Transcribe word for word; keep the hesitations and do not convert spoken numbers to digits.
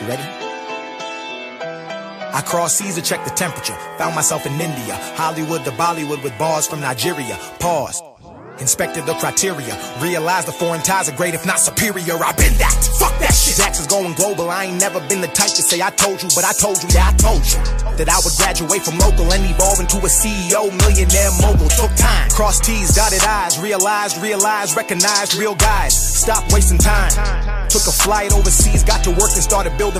Ready? I crossed seas to check the temperature. Found myself in India, Hollywood to Bollywood with bars from Nigeria. Pause. Inspected the criteria. Realized the foreign ties are great, if not superior. I've been that. Fuck that shit. Jax is going global. I ain't never been the type to say I told you, but I told you, yeah, I told you that I would graduate from local and evolve into a C E O, millionaire mogul. Took time. Cross T's, dotted I's. Realized, realized, recognized real guys. Stop wasting time. Took a flight overseas, got to work and started building